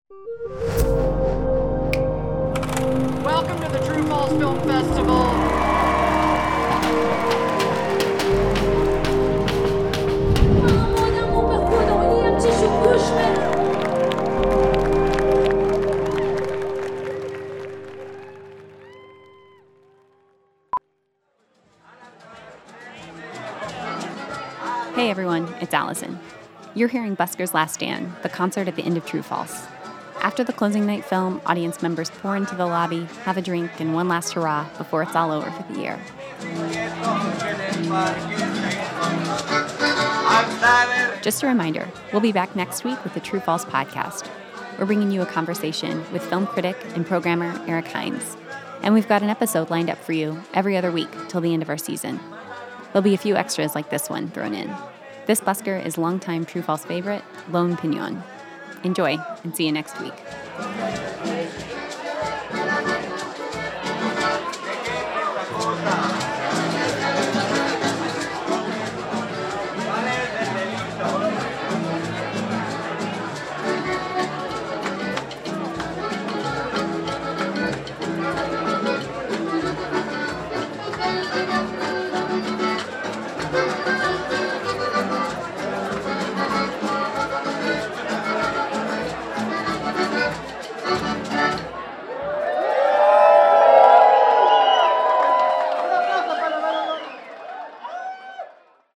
Welcome to the True Falls Film Festival. Hey everyone, it's Allison. You're hearing Busker's Last Stand, the concert at the end of True Falls. After the closing night film, audience members pour into the lobby, have a drink, and one last hurrah before it's all over for the year. Just a reminder, we'll be back next week with the True Falls podcast. We're bringing you a conversation with film critic and programmer Eric Hines. And we've got an episode lined up for you every other week till the end of our season. There'll be a few extras like this one thrown in. This busker is longtime True Falls favorite, Lone Pignon. Enjoy, and see you next week.